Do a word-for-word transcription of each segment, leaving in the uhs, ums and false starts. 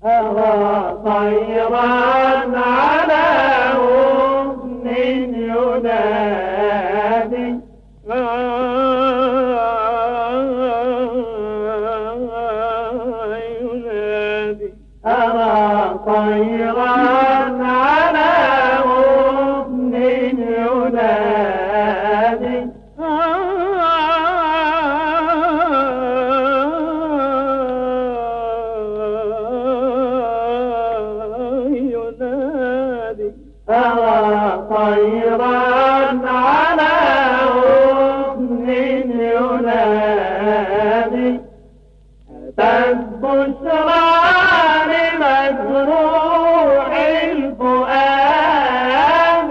أرى طيرا على أذن ينادي ينادي أرى طيرا على أذن ينادي أرى طيرا على أذن ينادي البشرى لمجروح الفؤاد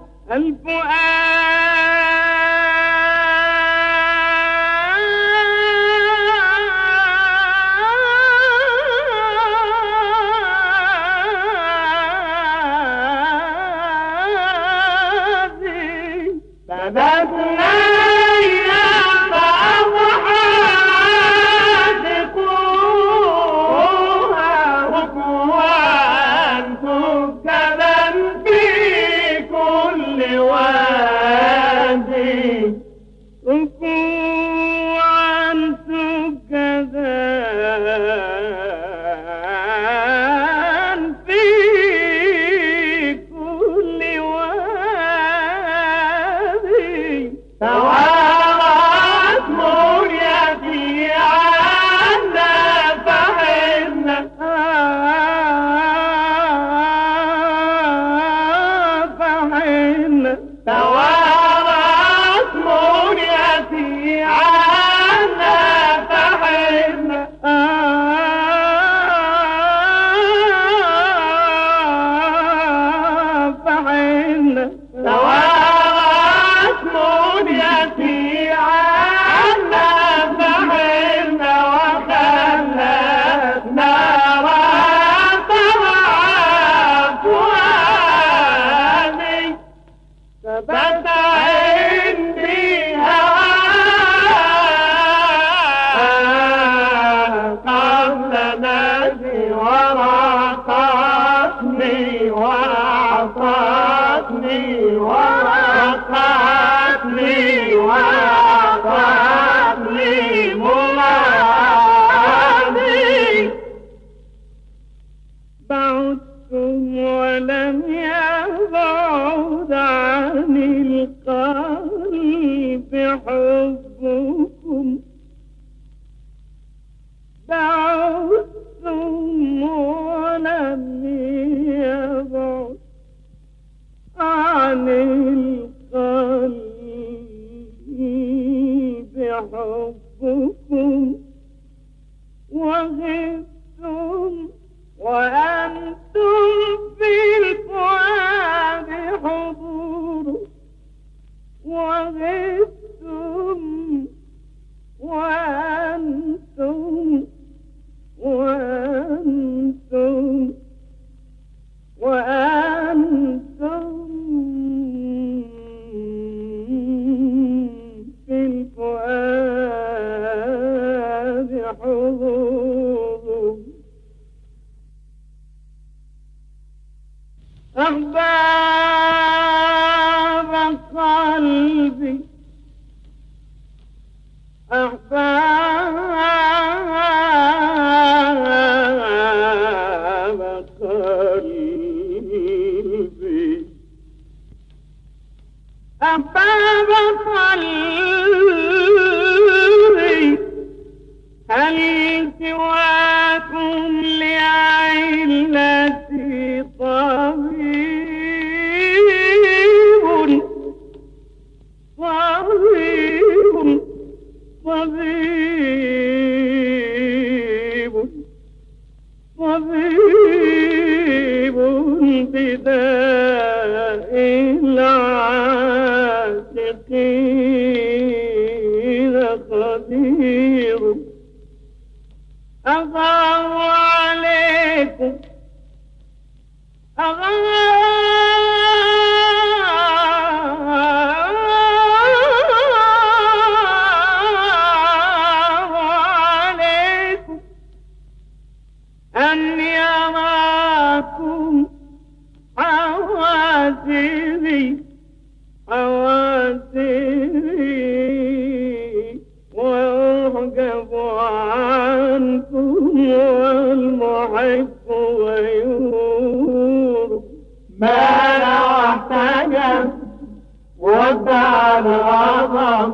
الفؤاد بدتنا أيام أضحى تقوها ركوعا سكدا في كل وادي ركوعا سكدا في كل وادي توارت مريتي عنا فحزنا فحزنا توارت مريتي عنا فحزنا فحزنا توارت مريتي عنا فحزنا وخلتنا راتها فؤادي ثبت عندي هواها قبل نادي ورقتني وأعطتني ورقتني وأعطتني مرادي بعدتم ولم يبعد عن القلب حبكم بعدتم ولم يبعد عن القلب حبكم وغبتم وأنتم في الفؤاد حضور وغبتم وأنتم وأنتم وأنتم في الفؤاد حضور أحباب قلبي أحباب قلبي أحباب قلبي هل سواكم لعلتي طبيب طبيب طبيب طبيب بداء العاشقين خبير أغار عليكم أغار عليكم أن يراكم حواسبي حواسبي ويعجب عنكم والمحب ويور ما لو احتجب ودع الغضب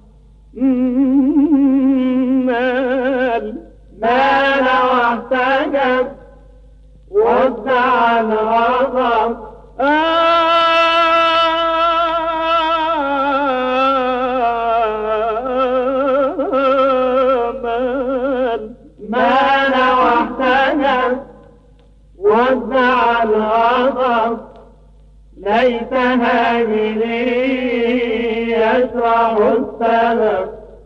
مال ما لو احتجب ودع الغضب مال ما لو احتجب ودع الغضب ليتها بلي يشرح السبب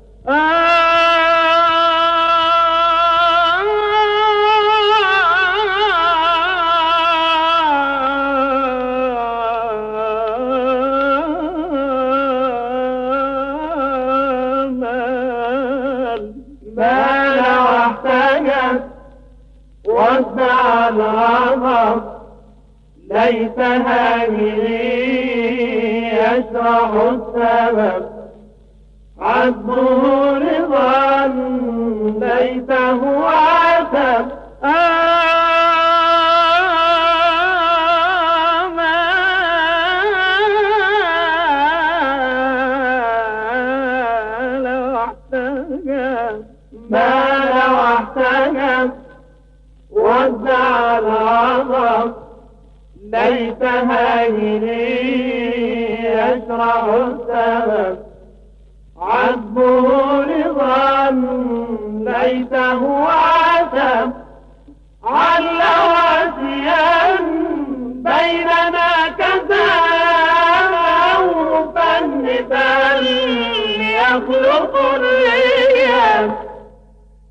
ما لو احتجب ودع الغضب ليتها بلي يشرح السبب عذبه رضا ليته عتب ما لو احتجب ودع الغضب ليتها بلي يشرح السبب عذبه رضا ليته عتب عل واسيا بيننا كتاب فالنبال يخلق الرياح